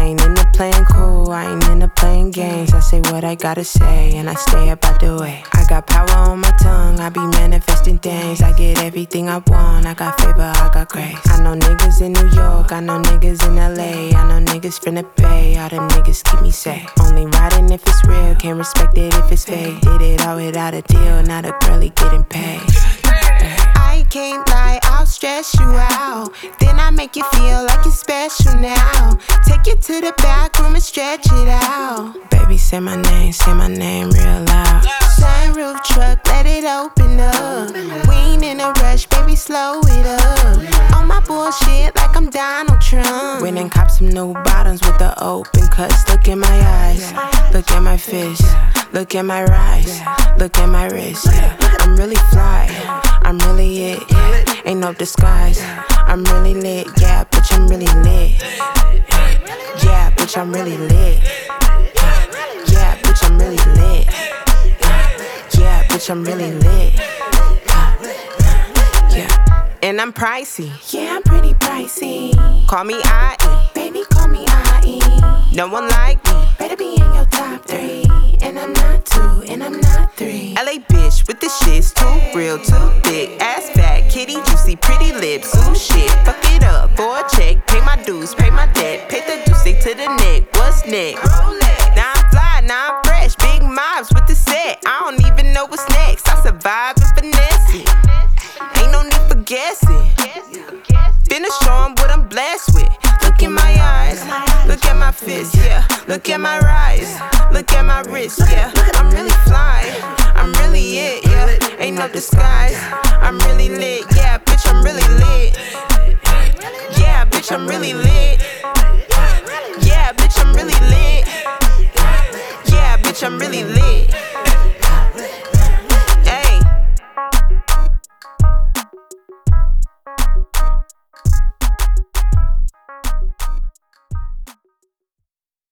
ain't into playing cool, I ain't into playing games. I say what I gotta say, and I stay up out the way. I got power on my tongue, I be manifesting things. I get everything I want, I got favor, I got grace. I know niggas in New York, I know niggas in LA. I know niggas finna pay, all them niggas keep me safe. Only riding if it's real, can't respect it if it's fake. Did it all without a deal, now the girlie getting paid. I can't lie, I'll stress you out. Then I make you feel like you're special now. Take you to the back room and stretch it out. Baby, say my name real loud. Sunroof truck, let it open up. We ain't in a rush, baby, slow it up. On my bullshit like I'm Donald Trump. Went and copped some new bottoms with the open cuts. Look in my eyes, look at my fish. Look at my rise, look at my wrist. I'm really fly, I'm really it. Ain't no disguise, I'm really lit. Yeah, bitch, I'm really lit. Yeah, bitch, I'm really lit. Yeah, bitch, I'm really lit. Yeah, bitch, I'm really lit. Yeah, and I'm pricey. Yeah, I'm pretty pricey. Call me IE, baby, call me IE. No one like me, better be in your top 3. And I'm not 2, and I'm not 3. LA bitch with the shits, too real, too thick. Ass fat, kitty juicy, pretty lips. Ooh shit, fuck it up for a check. Pay my dues, pay my debt. Pay the juicy to the neck. What's next? Now I'm fly, now I'm fresh. Big mobs with the set. I don't even know what's next. I survive and finesse it. Ain't no need for guessing. Finna show 'em what I'm blessed with. Look in my eyes, look at my fist, yeah. Look at my rise, look at my wrist, yeah. I'm really fly, I'm really it, yeah. Ain't no disguise, I'm really lit, yeah. Bitch, I'm really lit. Yeah, bitch, I'm really lit. Yeah, bitch, I'm really lit. Yeah, bitch, I'm really lit.